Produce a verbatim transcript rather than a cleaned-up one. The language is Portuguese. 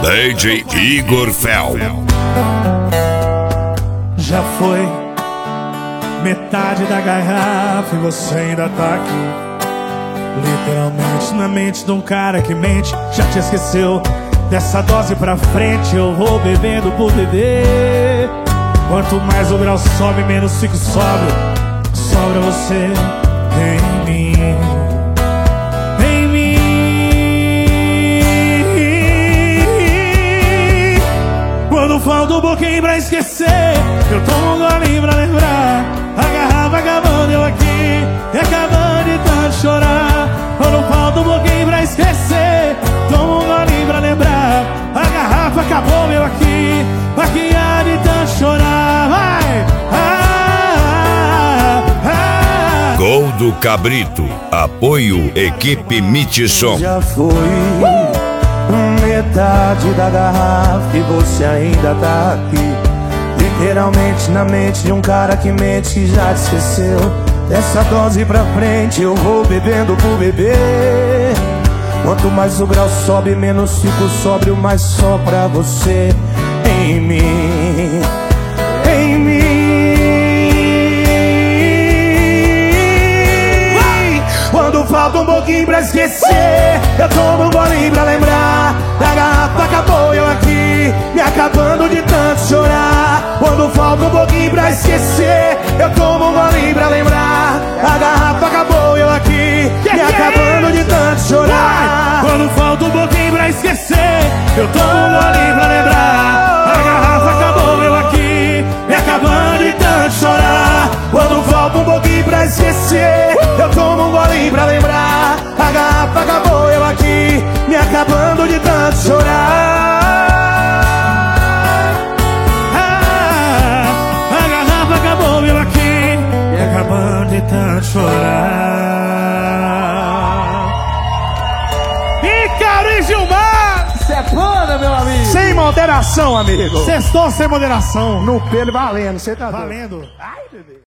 D J Igor Fel. Já foi metade da garrafa e você ainda tá aqui. Literalmente na mente de um cara que mente. Já te esqueceu? Dessa dose pra frente eu vou bebendo por beber. Quanto mais o grau sobe, menos fico sóbrio. Sobra você em mim, em mim. Quando falta um pouquinho pra esquecer, eu tomo um golinho pra lembrar. A garrafa acabando, eu aqui, e acabando de tanto chorar. Quando falta um pouquinho pra esquecer, tomo um golinho pra lembrar. A garrafa acabou, meu aqui, aqui há de tanto chorar. Vai! Ah, ah, ah. Gol do Cabrito. Apoio Equipe Mitisson. Já foi metade da garrafa e você ainda tá aqui. Literalmente na mente de um cara que mente e já te esqueceu. Dessa dose pra frente eu vou bebendo por beber. Quanto mais o grau sobe, menos fico sóbrio, mais só pra você em mim, em mim. Quando falta um pouquinho pra esquecer, eu tomo um golinho pra lembrar. Da garrafa acabou, eu aqui, me acabando de tanto chorar. Quando falta um pouquinho pra esquecer, eu tomo um golinho pra lembrar. A garrafa acabou, eu aqui, me acabando de tanto chorar. Quando falta um pouquinho pra esquecer, eu tomo um golinho pra lembrar. A garrafa acabou, eu aqui, me acabando de tanto chorar. Quando falta um pouquinho pra esquecer, eu tomo um golinho pra lembrar. A garrafa acabou, eu aqui, me acabando de tanto chorar. Ah, a garrafa acabou, eu aqui, me acabando de tanto chorar. Ícaro e Gilmar! Cê é foda, meu amigo! Sem moderação, amigo! Sextou sem moderação. No pelo valendo, você tá Valendo. Ai, bebê.